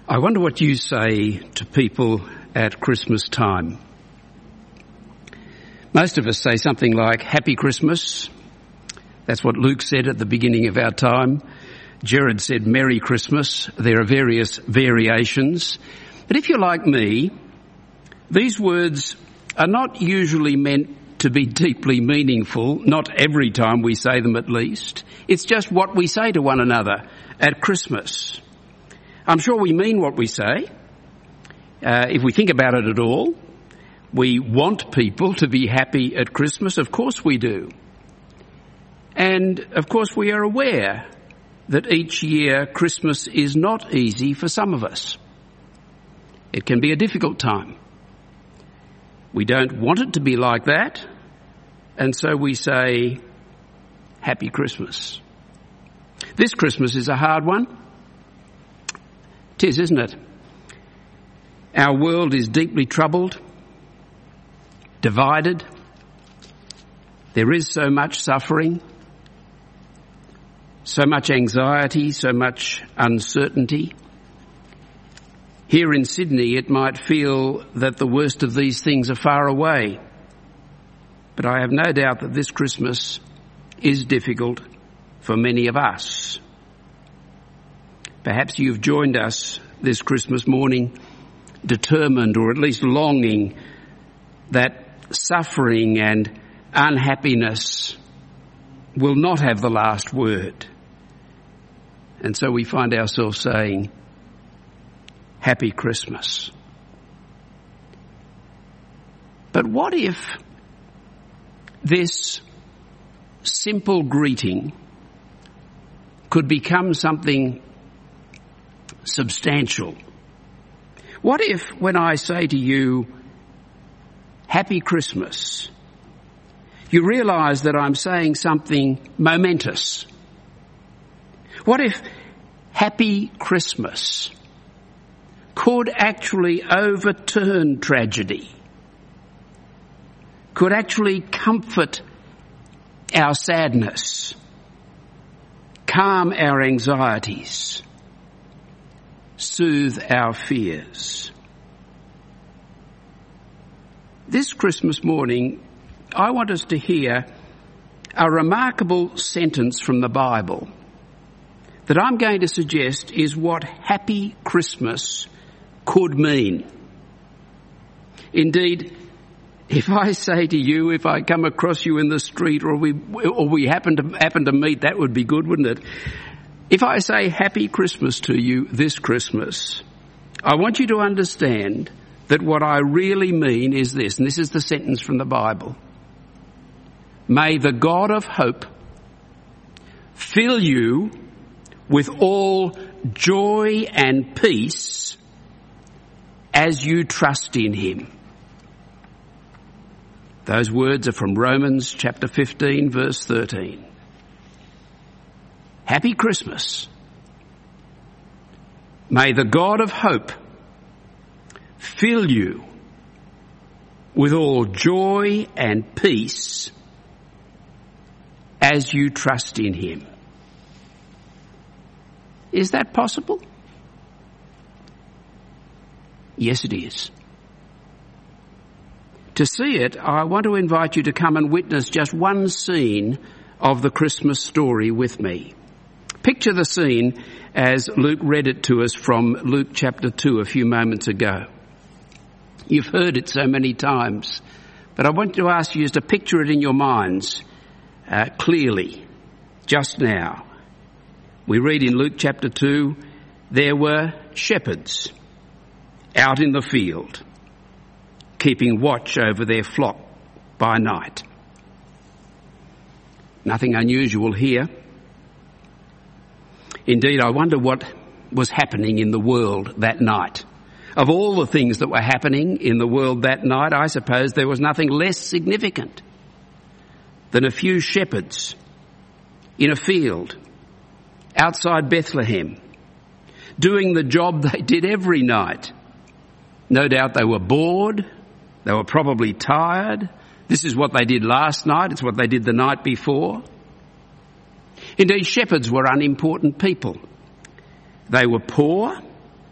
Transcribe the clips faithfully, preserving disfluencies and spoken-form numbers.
I wonder what you say to people at Christmas time. Most of us say something like, Happy Christmas. That's what Luke said at the beginning of our time. Jared said, Merry Christmas. There are various variations. But if you're like me, these words are not usually meant to be deeply meaningful, not every time we say them at least. It's just what we say to one another at Christmas. I'm sure we mean what we say. Uh, if we think about it at all, we want people to be happy at Christmas. Of course we do. And of course we are aware that each year Christmas is not easy for some of us. It can be a difficult time. We don't want it to be like that, and so we say, Happy Christmas. This Christmas is a hard one. It is, isn't it? Our world is deeply troubled, divided. There is so much suffering, so much anxiety, so much uncertainty. Here in Sydney, it might feel that the worst of these things are far away. But I have no doubt that this Christmas is difficult for many of us. Perhaps you've joined us this Christmas morning determined, or at least longing, that suffering and unhappiness will not have the last word. And so we find ourselves saying, Happy Christmas. But what if this simple greeting could become something substantial? What if when I say to you, Happy Christmas, you realise that I'm saying something momentous? What if Happy Christmas could actually overturn tragedy, could actually comfort our sadness, calm our anxieties, soothe our fears? This Christmas morning, I want us to hear a remarkable sentence from the Bible that I'm going to suggest is what Happy Christmas could mean. Indeed, if I say to you, if I come across you in the street, or we or we happen to happen to meet, that would be good, wouldn't it? If I say Happy Christmas to you this Christmas, I want you to understand that what I really mean is this, and this is the sentence from the Bible. May the God of hope fill you with all joy and peace as you trust in him. Those words are from Romans chapter fifteen, verse thirteen. Happy Christmas. May the God of hope fill you with all joy and peace as you trust in him. Is that possible? Yes, it is. To see it, I want to invite you to come and witness just one scene of the Christmas story with me. Picture the scene as Luke read it to us from Luke chapter two a few moments ago. You've heard it so many times, but I want to ask you just to picture it in your minds uh, clearly, just now. We read in Luke chapter two, there were shepherds out in the field, keeping watch over their flock by night. Nothing unusual here. Indeed, I wonder what was happening in the world that night. Of all the things that were happening in the world that night, I suppose there was nothing less significant than a few shepherds in a field outside Bethlehem, doing the job they did every night. No doubt they were bored. They were probably tired. This is what they did last night. It's what they did the night before. Indeed, shepherds were unimportant people. They were poor.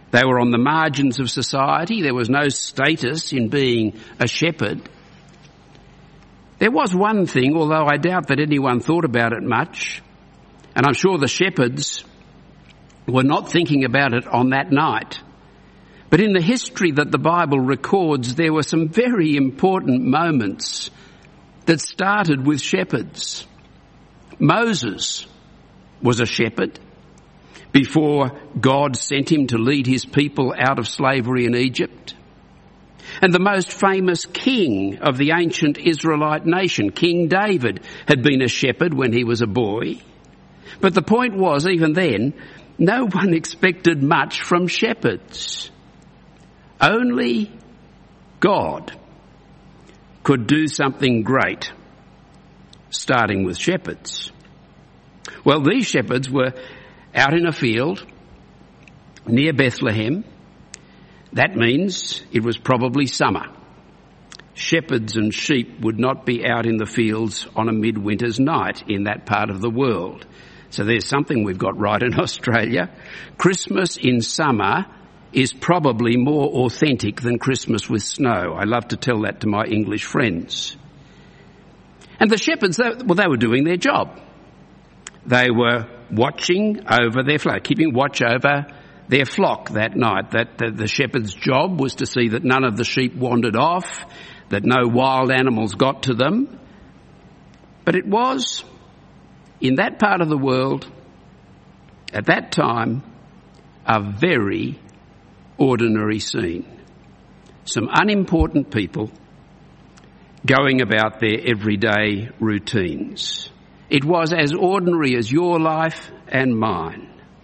They were on the margins of society. There was no status in being a shepherd. There was one thing, although I doubt that anyone thought about it much, and I'm sure the shepherds were not thinking about it on that night. But in the history that the Bible records, there were some very important moments that started with shepherds. Moses was a shepherd before God sent him to lead his people out of slavery in Egypt. And the most famous king of the ancient Israelite nation, King David, had been a shepherd when he was a boy. But the point was, even then, no one expected much from shepherds. Only God could do something great, starting with shepherds. Well, these shepherds were out in a field near Bethlehem. That means it was probably summer. Shepherds and sheep would not be out in the fields on a midwinter's night in that part of the world. So there's something we've got right in Australia. Christmas in summer is probably more authentic than Christmas with snow. I love to tell that to my English friends. And the shepherds, they, well, they were doing their job. They were watching over their flock, keeping watch over their flock that night. That the, the shepherd's job was to see that none of the sheep wandered off, that no wild animals got to them. But it was, in that part of the world, at that time, a very ordinary scene. Some unimportant people going about their everyday routines. It was as ordinary as your life and mine.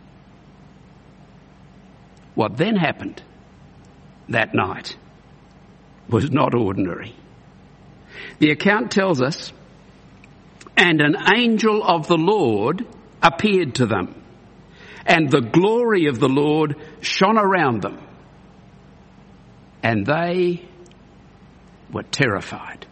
What then happened that night was not ordinary. The account tells us, and an angel of the Lord appeared to them, and the glory of the Lord shone around them, and they were terrified.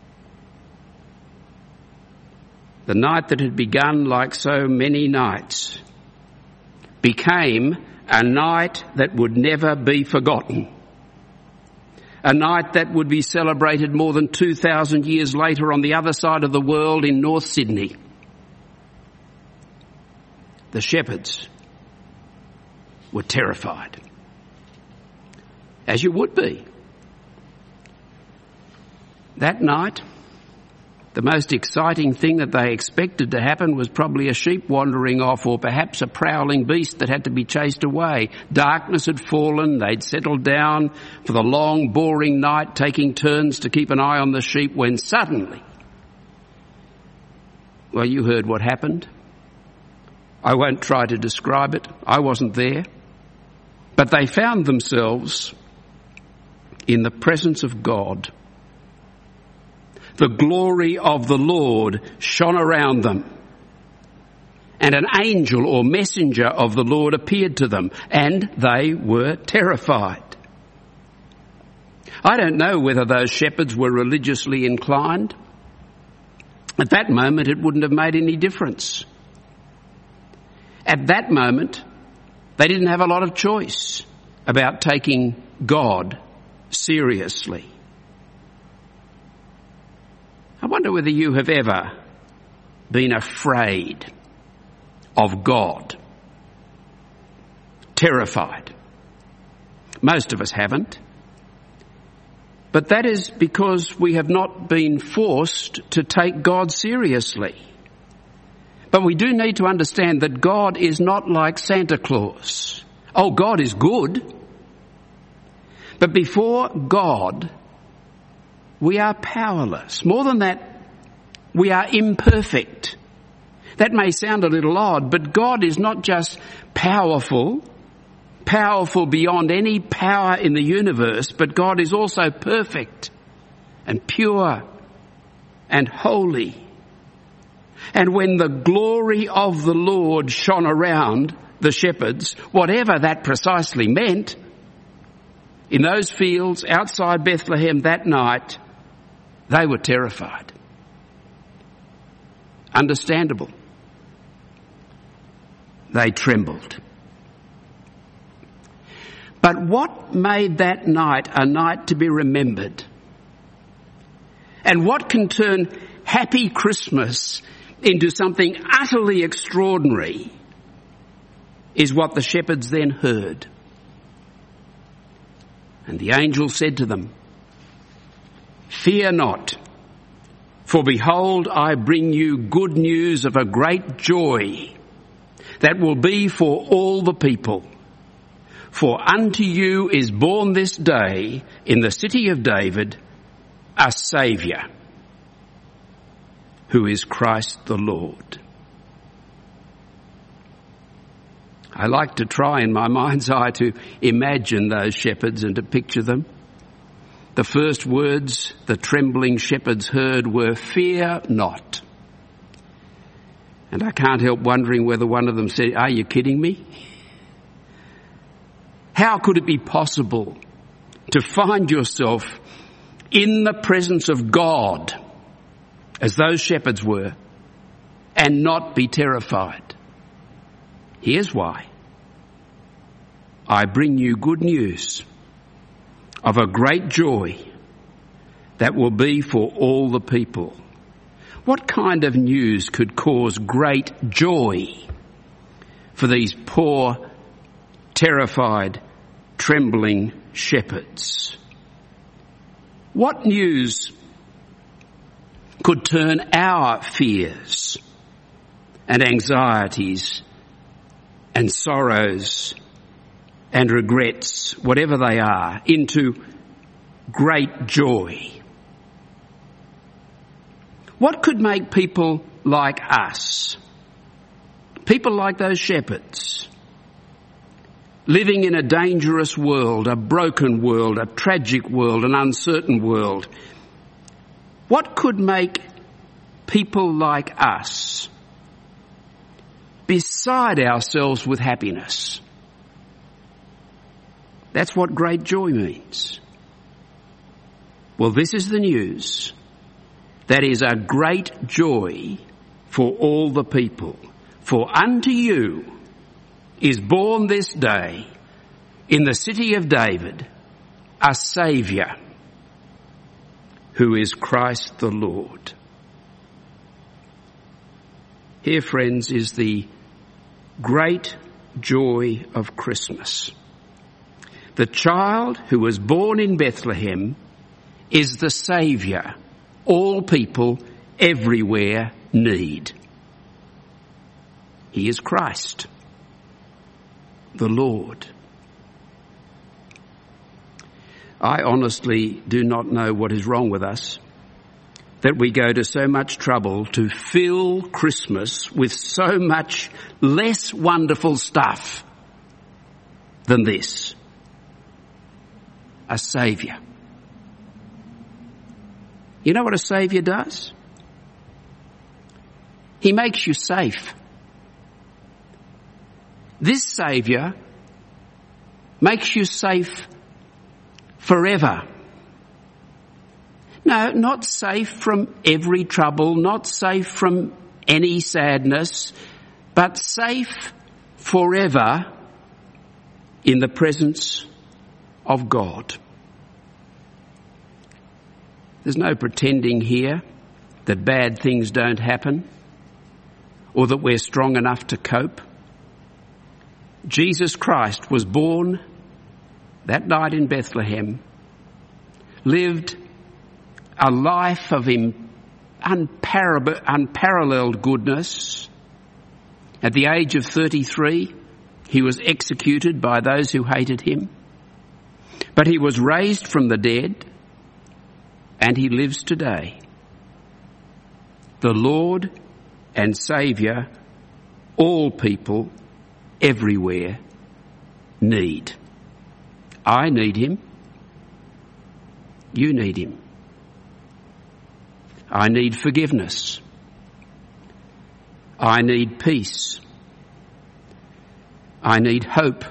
The night that had begun like so many nights became a night that would never be forgotten. A night that would be celebrated more than two thousand years later on the other side of the world in North Sydney. The shepherds were terrified, as you would be. That night, the most exciting thing that they expected to happen was probably a sheep wandering off, or perhaps a prowling beast that had to be chased away. Darkness had fallen, they'd settled down for the long, boring night, taking turns to keep an eye on the sheep, when suddenly, well, you heard what happened. I won't try to describe it. I wasn't there. But they found themselves in the presence of God. The glory of the Lord shone around them, and an angel or messenger of the Lord appeared to them, and they were terrified. I don't know whether those shepherds were religiously inclined. At that moment, it wouldn't have made any difference. At that moment, they didn't have a lot of choice about taking God seriously. I wonder whether you have ever been afraid of God, terrified. Most of us haven't. But that is because we have not been forced to take God seriously. But we do need to understand that God is not like Santa Claus. Oh, God is good. But before God, we are powerless. More than that, we are imperfect. That may sound a little odd, but God is not just powerful, powerful beyond any power in the universe, but God is also perfect and pure and holy. And when the glory of the Lord shone around the shepherds, whatever that precisely meant, in those fields outside Bethlehem that night, they were terrified. Understandable. They trembled. But what made that night a night to be remembered? And what can turn Happy Christmas into something utterly extraordinary is what the shepherds then heard. And the angel said to them, "Fear not, for behold, I bring you good news of a great joy that will be for all the people. For unto you is born this day in the city of David a Saviour, who is Christ the Lord." I like to try in my mind's eye to imagine those shepherds and to picture them. The first words the trembling shepherds heard were, "Fear not." And I can't help wondering whether one of them said, "Are you kidding me?" How could it be possible to find yourself in the presence of God, as those shepherds were, and not be terrified? Here's why. I bring you good news of a great joy that will be for all the people. What kind of news could cause great joy for these poor, terrified, trembling shepherds? What news could turn our fears and anxieties and sorrows and regrets, whatever they are, into great joy? What could make people like us, people like those shepherds, living in a dangerous world, a broken world, a tragic world, an uncertain world, what could make people like us beside ourselves with happiness? That's what great joy means. Well, this is the news. That is a great joy for all the people. For unto you is born this day in the city of David a Saviour, who is Christ the Lord. Here, friends, is the great joy of Christmas. The child who was born in Bethlehem is the Saviour all people everywhere need. He is Christ, the Lord. I honestly do not know what is wrong with us, that we go to so much trouble to fill Christmas with so much less wonderful stuff than this. A Saviour. You know what a Saviour does? He makes you safe. This Saviour makes you safe forever. No, not safe from every trouble, not safe from any sadness, but safe forever in the presence of God. There's no pretending here that bad things don't happen or that we're strong enough to cope. Jesus Christ was born that night in Bethlehem, lived a life of unpar- unparalleled goodness. At the age of thirty-three, he was executed by those who hated him, but he was raised from the dead, and he lives today. The Lord and Saviour all people everywhere need. I need him. You need him. I need forgiveness. I need peace. I need hope.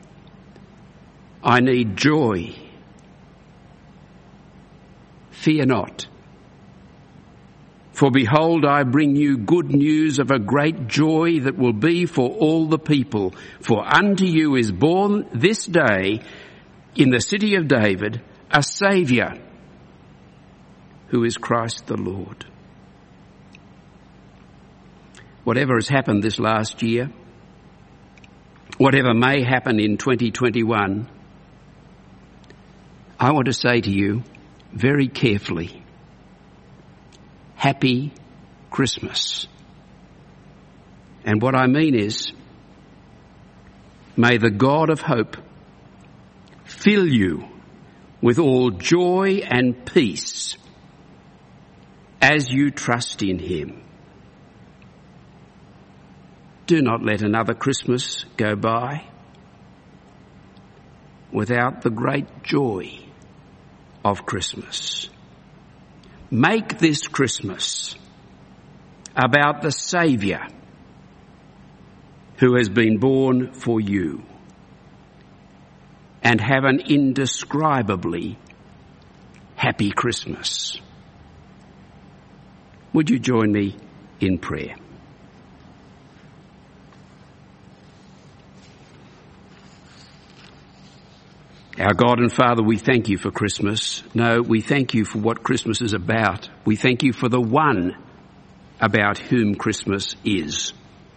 I need joy. Fear not, For behold, I bring you good news of a great joy that will be for all the people. For unto you is born this day in the city of David a Saviour, who is Christ the Lord. Whatever has happened this last year, whatever may happen in twenty twenty-one, I want to say to you very carefully, Happy Christmas. And what I mean is, may the God of hope fill you with all joy and peace as you trust in him. Do not let another Christmas go by without the great joy of Christmas. Make this Christmas about the Saviour who has been born for you, and have an indescribably happy Christmas. Would you join me in prayer? Our God and Father, we thank you for Christmas. No, we thank you for what Christmas is about. We thank you for the one about whom Christmas is.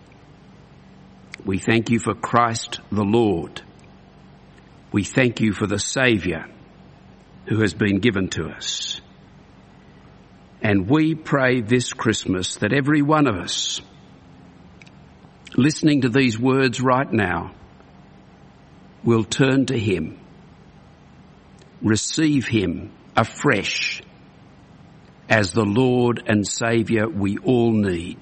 We thank you for Christ the Lord. We thank you for the Saviour who has been given to us. And we pray this Christmas that every one of us listening to these words right now will turn to him, receive him afresh as the Lord and Saviour we all need,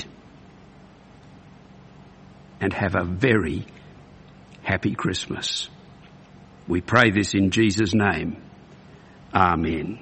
and have a very happy Christmas. We pray this in Jesus' name. Amen.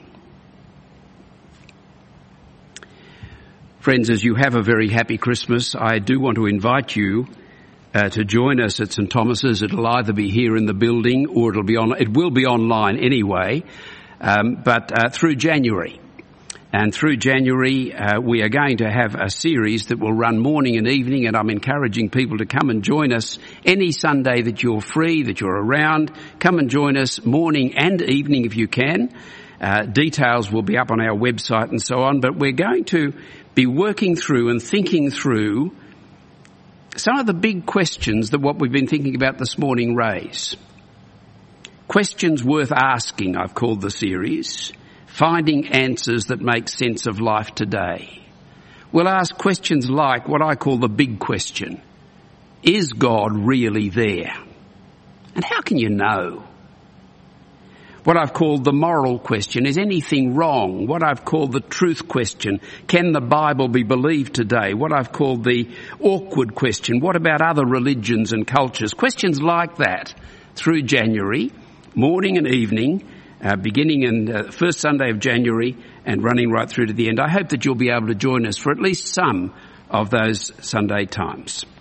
Friends, as you have a very happy Christmas, I do want to invite you uh, to join us at St Thomas's. It'll either be here in the building or it'll be on. It will be online anyway, um, but uh, through January. And through January, uh, we are going to have a series that will run morning and evening, and I'm encouraging people to come and join us any Sunday that you're free, that you're around. Come and join us morning and evening if you can. Uh, details will be up on our website and so on, but we're going to be working through and thinking through some of the big questions that what we've been thinking about this morning raise. Questions worth asking, I've called the series. Finding answers that make sense of life today. We'll ask questions like what I call the big question. Is God really there? And how can you know? What I've called the moral question. Is anything wrong? What I've called the truth question. Can the Bible be believed today? What I've called the awkward question. What about other religions and cultures? Questions like that through January, morning and evening, Uh, beginning in the uh, first Sunday of January and running right through to the end. I hope that you'll be able to join us for at least some of those Sunday times.